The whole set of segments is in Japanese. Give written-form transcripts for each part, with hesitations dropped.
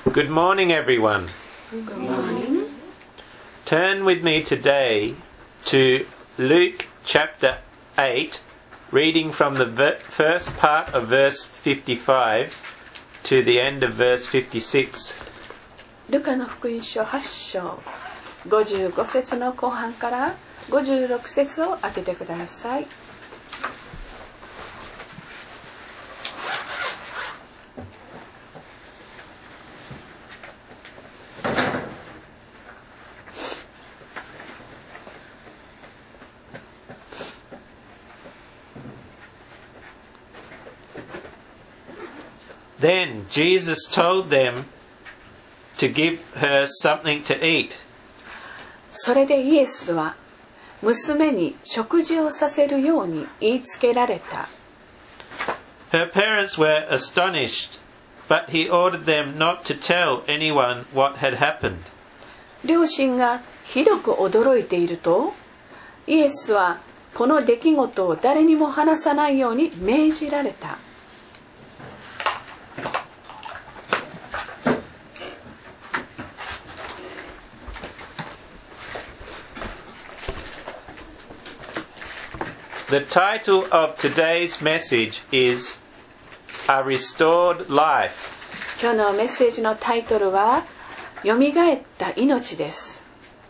Good morning, everyone. Good morning. Turn with me today to Luke chapter 8, reading from the first part of verse 55 to the end of verse 56. ルカの福音書8章55節の後半から56節を開けてください。 Then Jesus told them to give her something to eat. それでイエスは娘に食事をさせるように言いつけられた。 Her parents were astonished, but he ordered them not to tell anyone what had happened. 両親がひどく驚いていると、イエスはこの出来事を誰にも話さないように命じられた。 The title of today's message is A Restored Life. 今日のメッセージのタイトルはよみがえった命です。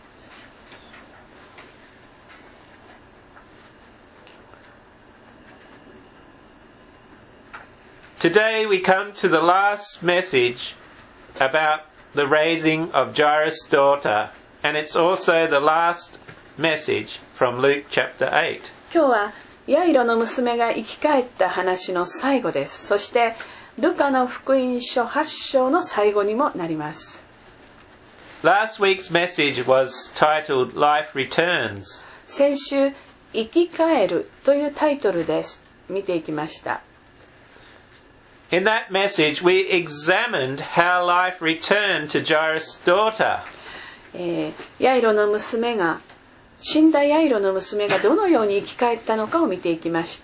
Today we come to the last message about the raising of Jairus' daughter, and it's also the last message from Luke chapter 8. 今日はヤイロの娘が生き返った話の最後です。そしてルカの福音書8章の最後にもなります。 Last week's message was titled Life Returns. 先週生き返るというタイトルで見ていきました。 In that message we examined how life returned to Jairus' daughter. ヤイロの娘が死んだヤイロの娘がどのように生き返ったのかを見ていきました。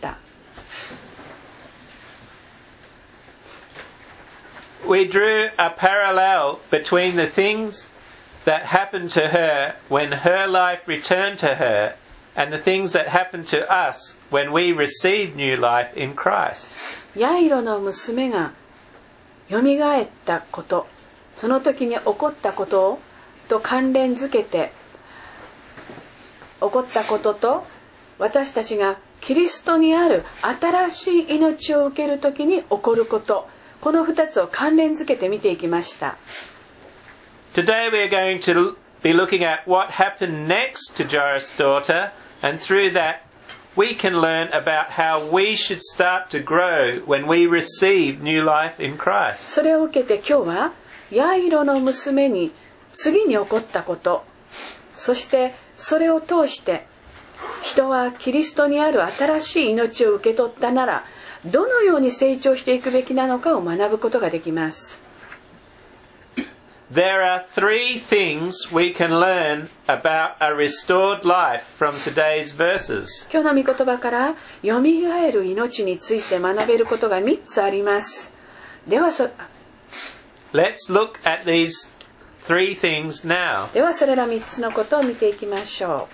We drew a parallel between the things that happened to her when her life returned to her and the things that happened to us when we received new life in Christ. ヤイロの娘がよみがえったこと、その時に起こったことと関連づけて、起こったことと私たちがキリストにある新しい命を受ける時に起こること、この2つを関連づけて見ていきました。 Today we are going to be looking at what happened next to Jairus' daughter, and through that we can learn about how we should start to grow when we receive new life in Christ. それを受けて今日はヤイロの娘に次に起こったこと、そしてそれを通して人はキリストにある新しい命を受け取ったならどのように成長していくべきなのかを学ぶことができます。 There are three things we can learn about a restored life from today's verses. 今日の御言葉からよみがえる命について学べることが3つあります。ではLet's look at these three things now. ではそれら3つのことを見ていきましょ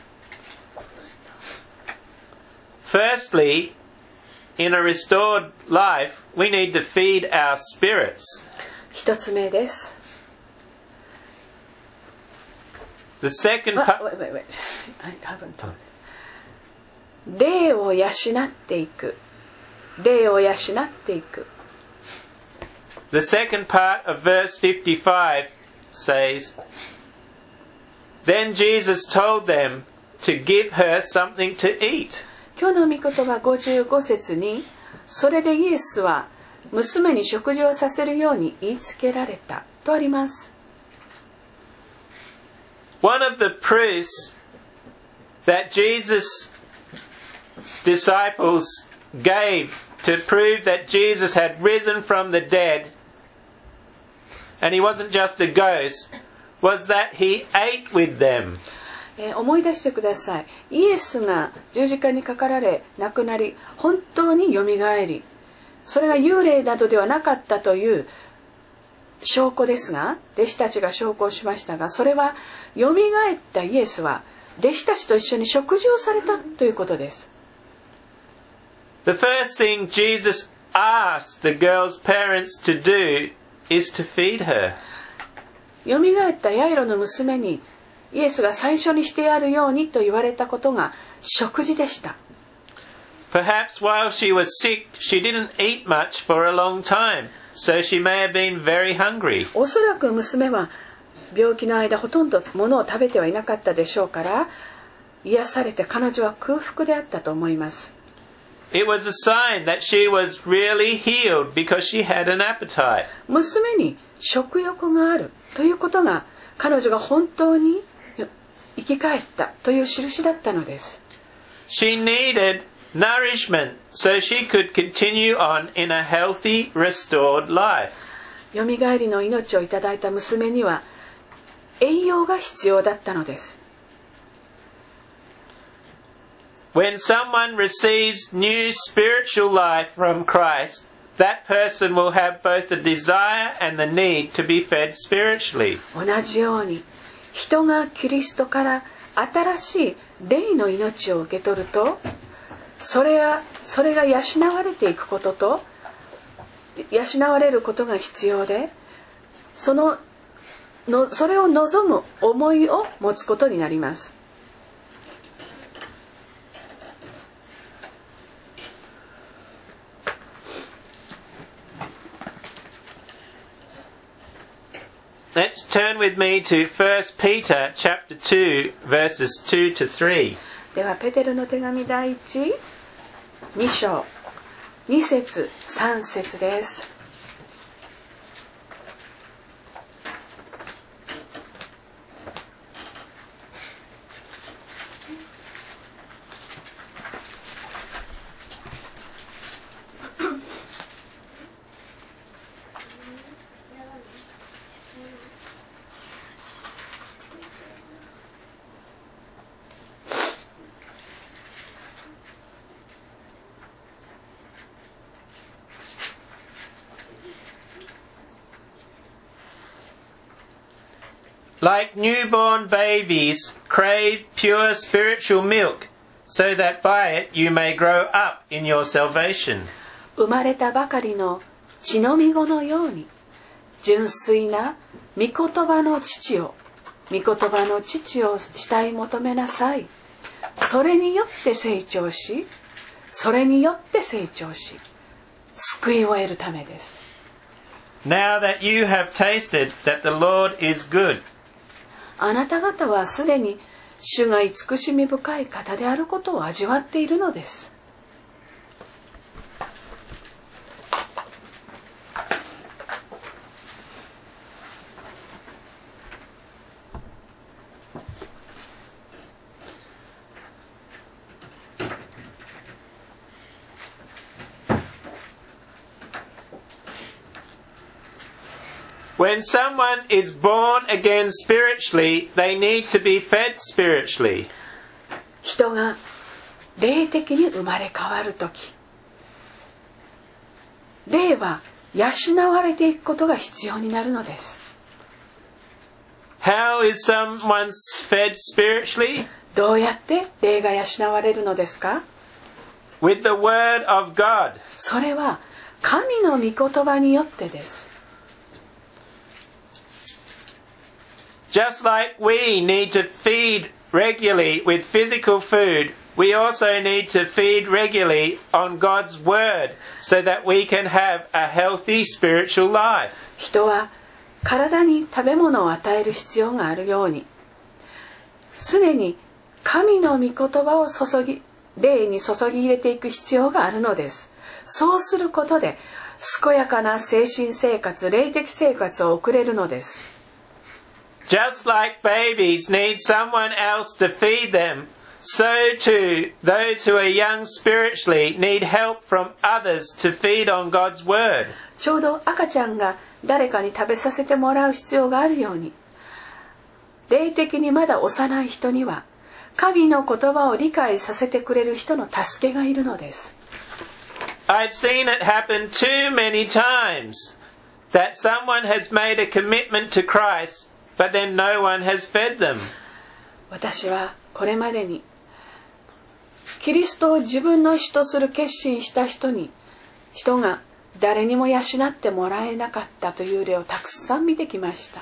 う。Firstly, in a restored life, we need to feed our spirits. 1つ目です。 The second part... Wait. I haven't told it. 霊を養っていく。霊を養っていく。 The second part of verse 55 says, Then Jesus told them to give her something to eat. 今日の御言葉55節に、それでイエスは娘に食事をさせるように言いつけられたとあります。 One of the proofs that Jesus' disciples gave to prove that Jesus had risen from the dead and he wasn't just a ghost was that he ate with them. 思い出してください。イエスが十字架にかかられ亡くなり本当によみがえり、それが幽霊などではなかったという証拠ですが、弟子たちが証拠をしましたが、それはよみがえったイエスは弟子たちと一緒に食事をされたということです。 The first thing Jesus asked the girl's parents to do is to feed her. よみがえったヤイロの娘にイエスが最初にしてやるようにと言われたことが食事でした。 Perhaps while she was sick, she didn't eat much for a long time, so she may have been very hungry. おそらく娘は病気の間ほとんど物を食べてはいなかったでしょうから、癒されて彼女は空腹であったと思います。 It was a sign that she was really healed because she had an appetite. 娘に食欲があるということが彼女が本当に生き返ったという印だったのです。 She needed nourishment so she could continue on in a healthy, restored life. よみがえりの命をいただいた娘には栄養が必要だったのです。 When someone receives new spiritual life from Christ, that person will have both the desire and the need to be fed spiritually. 同じように人がキリストから新しい霊の命を受け取ると、それが養われていくことと養われることが必要で、それを望む思いを持つことになります。 Let's turn with me to 1 Peter chapter 2 verses 2 to 3. ではペテロの手紙第1、2章、2節、3節です。 Like newborn babies, crave pure spiritual milk, so that by it you may grow up in your salvation. 生まれたばかりの血のみ子のように、純粋な御言葉の父を慕い求めなさい。それによって成長し、救いを得るためです。 Now that you have tasted that the Lord is good. あなた方はすでに主が慈しみ深い方であることを味わっているのです。 When someone is born again spiritually, they need to be fed spiritually. 人が霊的に生まれ変わるとき、霊は養われていくことが必要になるのです。 How is someone fed spiritually? どうやって霊が養われるのですか？ With the word of God. それは神の御言葉によってです。 Just like we need to feed regularly with physical food, we also need to feed regularly on God's word so that we can have a healthy spiritual life. 人は体に食べ物を与える必要があるように、常に神の御言葉を霊に注ぎ入れていく必要があるのです。そうすることで健やかな精神生活、霊的生活を送れるのです。 Just like babies need someone else to feed them, so too those who are young spiritually need help from others to feed on God's word. ちょうど赤ちゃんが誰かに食べさせてもらう必要があるように、霊的にまだ幼い人には神の言葉を理解させてくれる人の助けがいるのです。 I've seen it happen too many times. that someone has made a commitment to Christ, but then no one has fed them. 私はこれまでにキリストを自分の主とする決心した人が誰にも養ってもらえなかったという例をたくさん見てきました。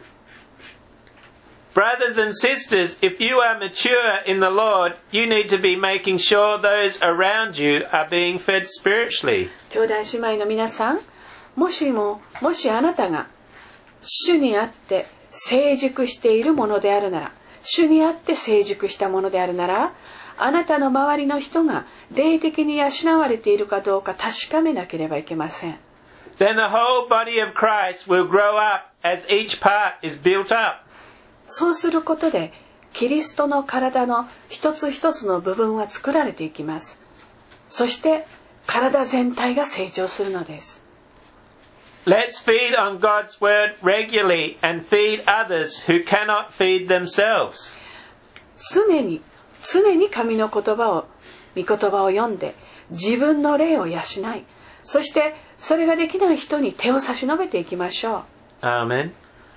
Brothers and sisters, if you are mature in the Lord, you need to be making sure those around you are being fed spiritually. 兄弟姉妹の皆さん、もしあなたが主にあって成熟しているものであるなら、主にあって成熟したものであるなら、あなたの周りの人が霊的に養われているかどうか確かめなければいけません。 Then the whole body of Christ will grow up as each part is built up. そうすることで、キリストの体の一つ一つの部分は作られていきます。そして、体全体が成長するのです。 Let's feed on God's word regularly and feed others who cannot feed themselves. 常に神の御言葉を読んで、自分の霊を養い、そしてそれができない人に手を差し伸べていきましょう。 Amen.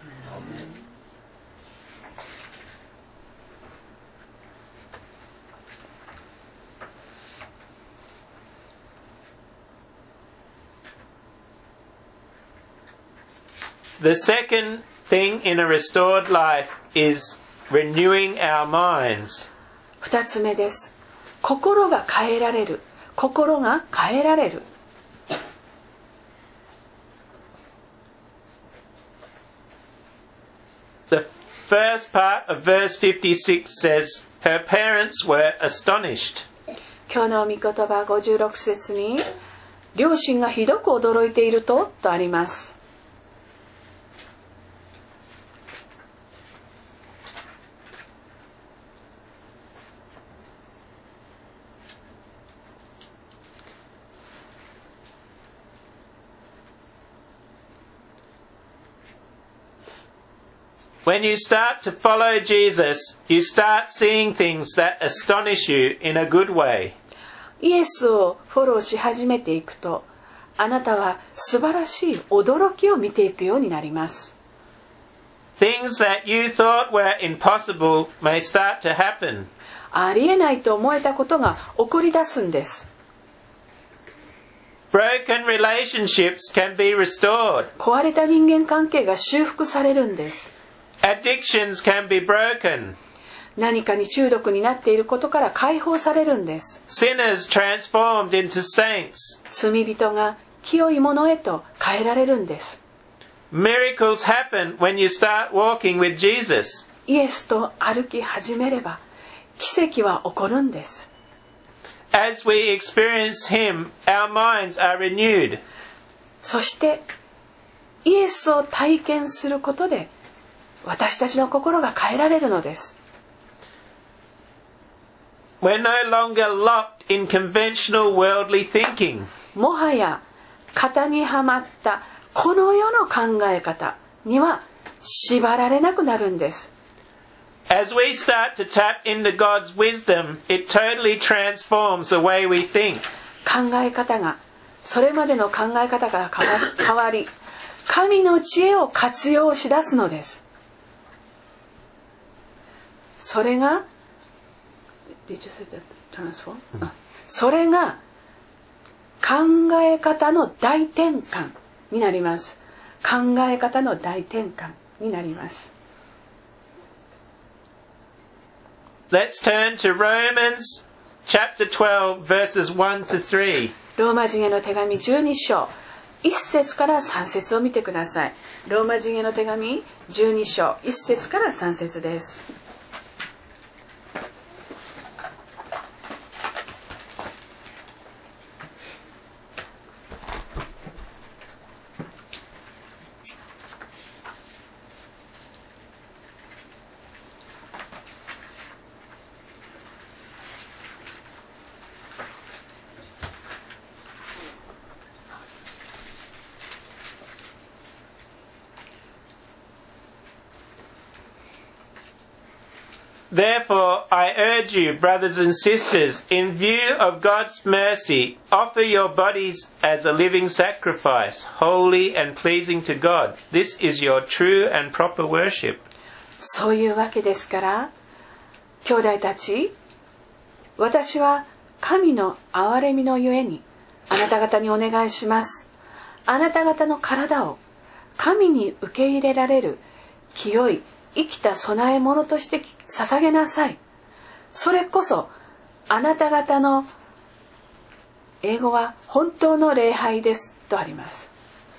The second thing in a restored life is renewing our minds. 二つ目です。心が変えられる。心が変えられる。 The first part of verse 56 says, Her parents were astonished. 今日の御言葉56節に、両親がひどく驚いているとあります。 When you start to follow Jesus, you start seeing things that astonish you in a good way. イエスをフォローし始めていくと、あなたは素晴らしい驚きを見ていくようになります。 Things that you thought were impossible may start to happen. ありえないと思えたことが起こり出すんです。 Broken relationships can be restored. 壊れた人間関係が修復されるんです。 Addictions can be broken. 何かに中毒になっていることから解放されるんです。 Sinners transformed into saints. 罪人が清いものへと変えられるんです。 Miracles happen when you start walking with Jesus. イエスと歩き始めれば奇跡は起こるんです。 As we experience Him, our minds are renewed. そしてイエスを体験することで私たちの心が変えられるのです。 We're no longer locked in conventional worldly thinking. もはや型にはまったこの世の考え方には縛られなくなるんです。 As we start to tap into God's wisdom, it totally transforms the way we think. 考え方が、それまでの考え方が変わり、神の知恵を活用し出すのです。それが、それが考え方の大転換になります。考え方の大転換になります。 Let's turn to Romans chapter 12 verses 1 to 3. ローマ人への手紙12章1節から3節を見てください。ローマ人への手紙12章1節から3節です。 Therefore, I urge you, brothers and sisters, in view of God's mercy, offer your bodies as a living sacrifice, holy and pleasing to God. This is your true and proper worship. そういうわけですから、兄弟たち、私は神の憐れみのゆえにあなた方にお願いします。あなた方の体を神に受け入れられる清い生きた供え物として捧げなさい。それこそあなた方の英語は本当の礼拝ですとあります。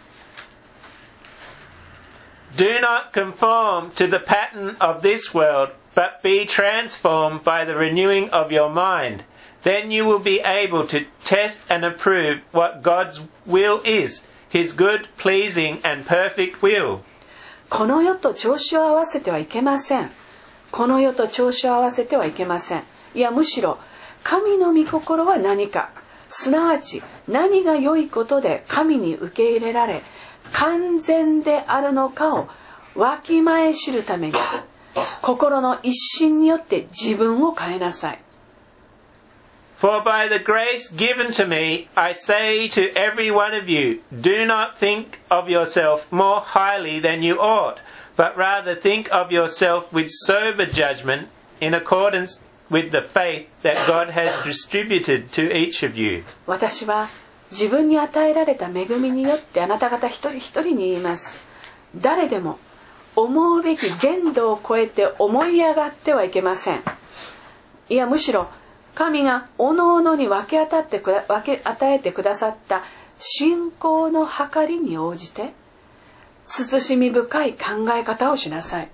Do not conform to the pattern of this world, but be transformed by the renewing of your mind. Then you will be able to test and approve what God's will is, His good, pleasing, and perfect will. この世と調子を合わせてはいけません。この世と調子を合わせてはいけません。いや、むしろ神の御心は何か、すなわち何が良いことで神に受け入れられ完全であるのかをわきまえ知るために、心の一心によって自分を変えなさい。 For by the grace given to me, I say to every one of you, do not think of yourself more highly than you ought, but rather think of yourself with sober judgment in accordance with the faith that God has distributed to each of you. 私は自分に与えられた恵みによってあなた方一人一人に言います。誰でも思うべき限度を超えて思い上がってはいけません。いや、むしろ神がおのおのに分け与えてくださった信仰の計りに応じて慎み深い考え方をしなさい。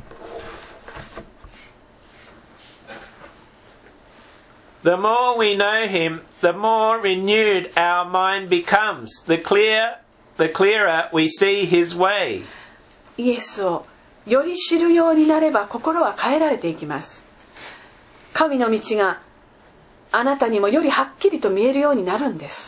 The more we know Him, the more renewed our mind becomes. The clearer we see His way. イエスをより知るようになれば心は変えられていきます。神の道があなたにもよりはっきりと見えるようになるんです。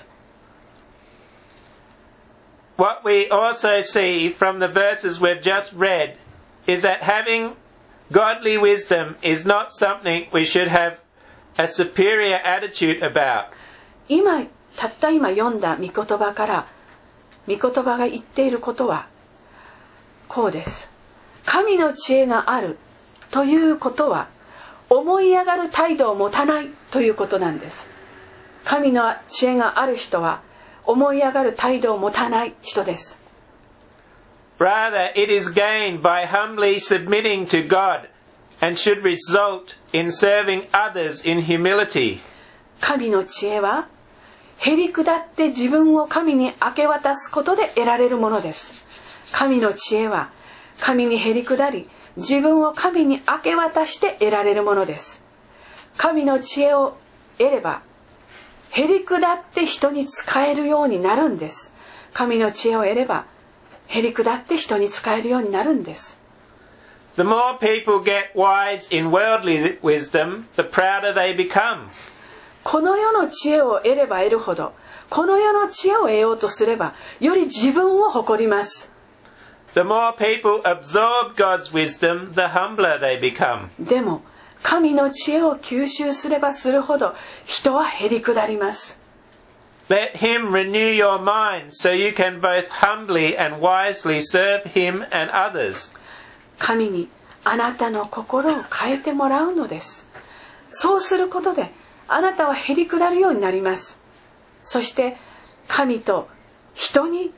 What we also see from the verses we've just read is that having godly wisdom is not something we should have a superior attitude about. たった今読んだ御言葉から御言葉が言っていることはこうです。神の知恵があるということは思い上がる態度を持たないということなんです。神の知恵がある人は思い上がる態度を持たない人です。 Rather, it is gained by humbly submitting to God and should result in serving others in humility. 神の知恵はへり下って自分を神に明け渡すことで得られるものです。神の知恵は神にへり下り自分を神に明け渡して得られるものです。神の知恵を得ればへり下って人に仕えるようになるんです。神の知恵を得ればへり下って人に仕えるようになるんです。 The more people get wise in worldly wisdom, the prouder they become. この世の知恵を得れば得るほど、この世の知恵を得ようとすればより自分を誇ります。 The more people absorb God's wisdom, the humbler they become. でも神の知恵を吸収すればするほど人はへり下ります。 Let Him renew your mind so you can both humbly and wisely serve Him and others. 神にあなたの心を変えてもらうのです。そうすることであなたはへり下るようになります。そして神と人に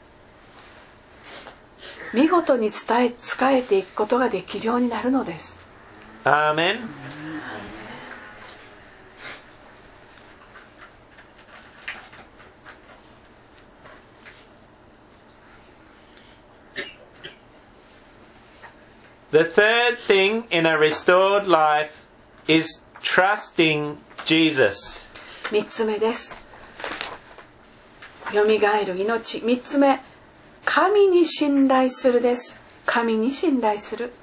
見事に仕えていくことができるようになるのです。 アーメン。The third thing in a restored life is trusting Jesus. 3つ目です。よみがえる命。3つ目、神に信頼するです。神に信頼する。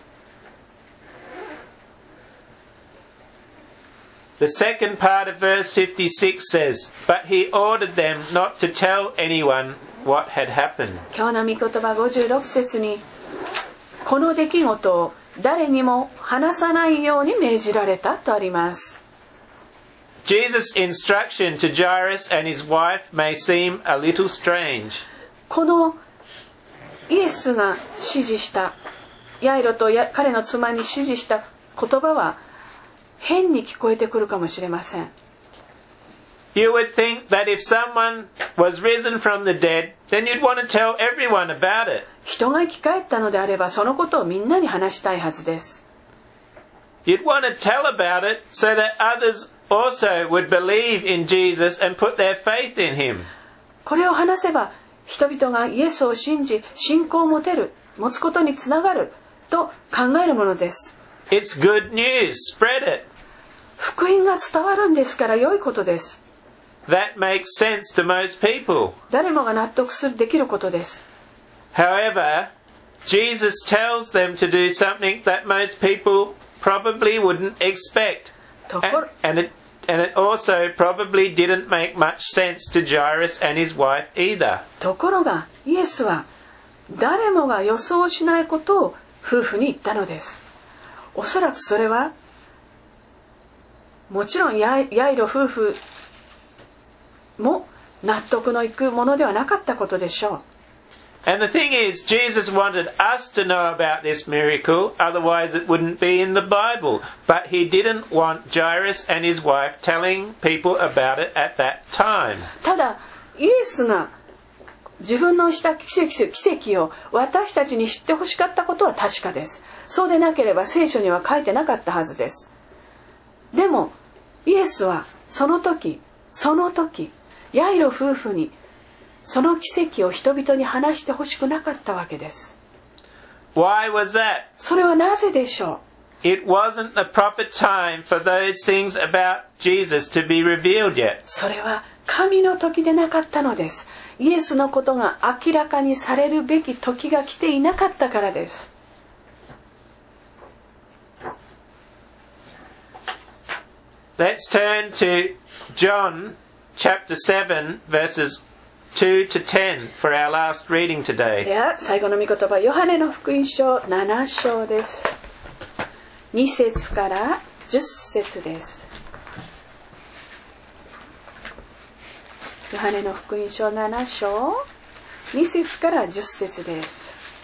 The second part of verse 56 says, But he ordered them not to tell anyone what had happened. 今日の御言葉56節に、この出来事を誰にも話さないように命じられたとあります。 Jesus' instruction to Jairus and his wife may seem a little strange. このイエスが指示したヤイロと彼の妻に指示した言葉は変に聞こえてくるかもしれません。 You would think that if someone was risen from the dead, then you'd want to tell everyone about it. 人が生き返ったのであればそのことをみんなに話したいはずです。 You'd want to tell about it so that others also would believe in Jesus and put their faith in him. これを話せば人々がイエスを信じ信仰を持つことにつながると考えるものです。 It's good news. Spread it. 福音が伝わるんですから良いことです。 That makes sense to most people. 誰もが納得できることです。 However, Jesus tells them to do something that most people probably wouldn't expect. And it also probably didn't make much sense to Jairus and his wife either. ところがイエスは誰もが予想しないことを夫婦に言ったのです。おそらくそれはもちろんヤイロ夫婦も納得のいくものではなかったことでしょう。 And the thing is, Jesus wanted us to know about this miracle, otherwise it wouldn't be in the Bible. But he didn't want Jairus and his wife telling people about it at that time. ただイエスが自分のした奇跡を私たちに知ってほしかったことは確かです。そうでなければ聖書には書いてなかったはずです。でもイエスはその時ヤイロ夫婦にその奇跡を人々に話してほしくなかったわけです。 Why was that? それはなぜでしょう？ It wasn't the proper time for those things about Jesus to be revealed yet. それは神の時でなかったのです。イエスのことが明らかにされるべき時が来ていなかったからです。 Let's turn to John chapter 7 verses 2 to 10 for our last reading today. では最後の御言葉、ヨハネの福音書7章です。2節から10節です。ヨハネの福音書7章2節から10節です。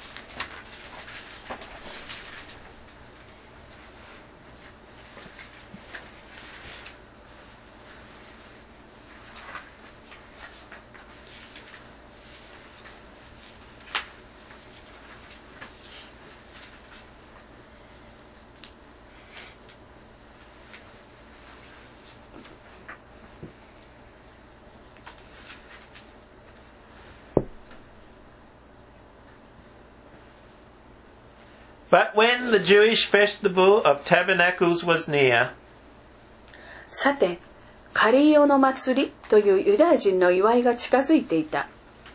But when the Jewish festival of tabernacles was near, さて、カリオの祭りというユダヤ人の祝いが近づいていた。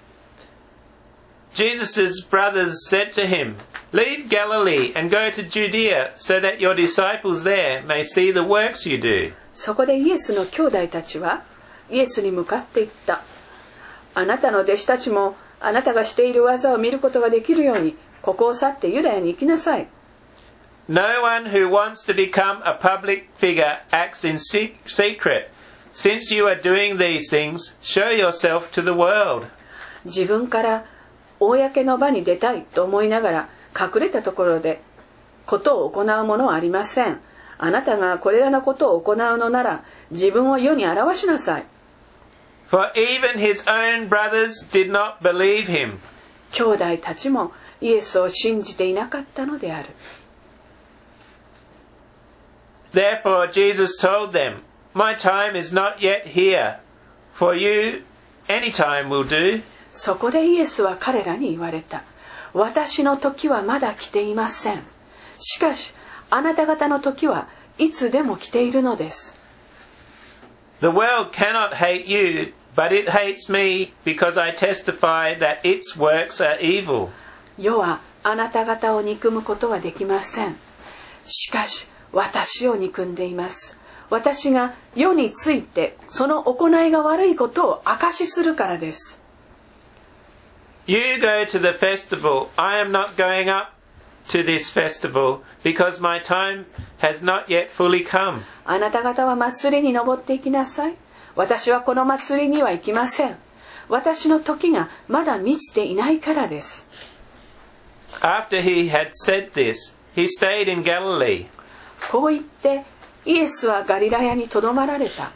Jesus' brothers said to him, Leave Galilee and go to Judea, so that your disciples there may see the works you do. そこでイエスの兄弟たちはイエスに向かって言った。あなたの弟子たちもあなたがしている技を見ることができるように、ここを去ってユダヤに行きなさい。 No one who wants to become a public figure acts in secret. Since you are doing these things, show yourself to the world. 自分から公の場に出たいと思いながら隠れたところでことを行うものはありません。あなたがこれらのことを行うのなら自分を世に表しなさい。 For even his own brothers did not believe him. 兄弟たちもイエスを信じていなかったのである。 Therefore Jesus told them, My time is not yet here. For you, any time will do. そこでイエスは彼らに言われた。私の時はまだ来ていません。しかし、あなた方の時はいつでも来ているのです。 The world cannot hate you, but it hates me because I testify that its works are evil. 世はあなた方を憎むことはできません。しかし私を憎んでいます。私が世についてその行いが悪いことを証しするからです。 You go to the festival. I am not going up to this festival because my time has not yet fully come. あなた方は祭りに登っていきなさい。私はこの祭りには行きません。私の時がまだ満ちていないからです。 After he had said this, he stayed in Galilee. こう言ってイエスはガリラヤにとどまられた。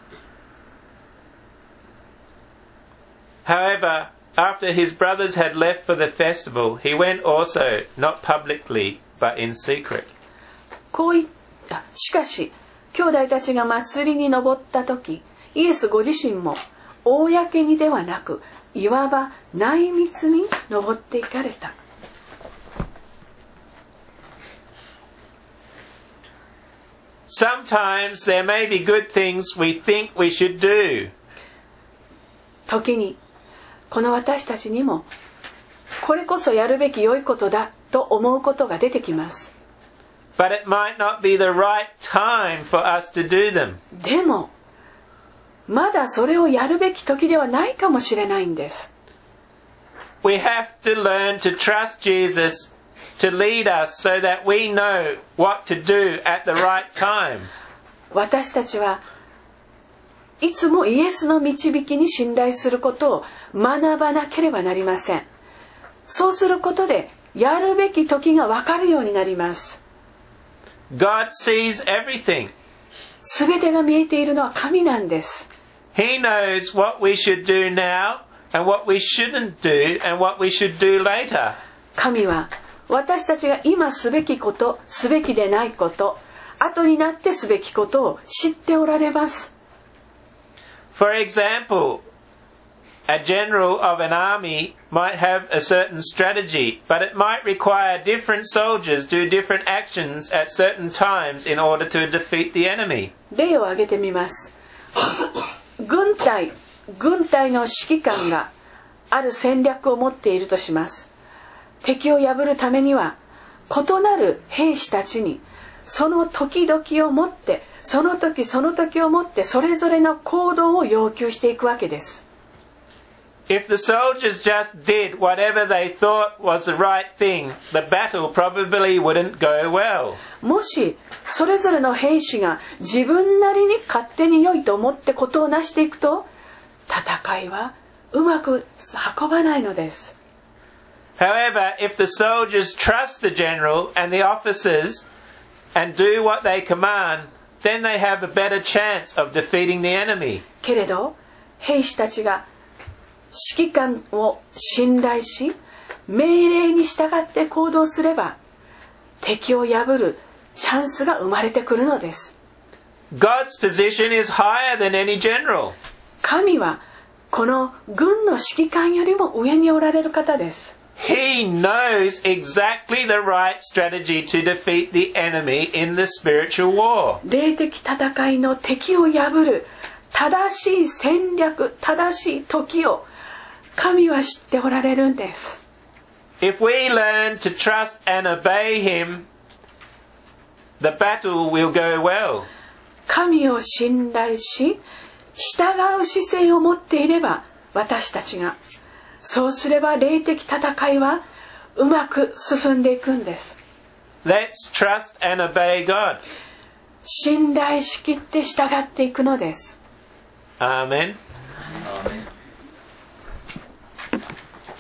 However, after his brothers had left for the festival, he went also, not publicly, but in secret. しかし、兄弟たちが祭りに登った時、イエスご自身も公にではなく、いわば内密に登っていかれた。 Sometimes there may be good things we think we should do. 時に、この私たちにもこれこそやるべき良いことだと思うことが出てきます。 But it might not be the right time for us to do them. でもまだそれをやるべき時ではないかもしれないんです。 We have to learn to trust Jesus to lead us so that we know what to do at the right time. 私たちはいつもイエスの導きに信頼することを学ばなければなりません。そうすることでやるべき時が分かるようになります。 God sees everything. すべてが見えているのは神なんです。 He knows what we should do now and what we shouldn't do and what we should do later. 神は私たちが今すべきこと、すべきでないこと、後になってすべきことを知っておられます。 For example, a general of an army might have a certain strategy, but it might require different soldiers do different actions at certain times in order to defeat the enemy. 例を挙げてみます。軍隊の指揮官がある戦略を持っているとします。敵を破るためには異なる兵士たちにその時々をもってその時その時をもってそれぞれの行動を要求していくわけです。 If the soldiers just did whatever they thought was the right thing, the battle probably wouldn't go well. もしそれぞれの兵士が自分なりに勝手に良いと思ってことをなしていくと、戦いはうまく運ばないのです。 However, if the soldiers trust the general and the officers and do what they command, then they have a better chance of defeating the enemy. けれど、兵士たちが指揮官を信頼し、命令に従って行動すれば、敵を破るチャンスが生まれてくるのです。 God's position is higher than any general. 神はこの軍の指揮官よりも上におられる方です。 He knows exactly the right strategy to defeat the enemy in the spiritual war. 霊的戦いの敵を破る正しい戦略、正しい時を神は知っておられるんです。 If we learn to trust and obey him, the battle will go well. 神を信頼し、従う姿勢を持っていれば、私たちがそうすれば霊的戦いはうまく進んでいくんです。 Let's trust and obey God. 信頼しきって従っていくのです。 Amen. Amen.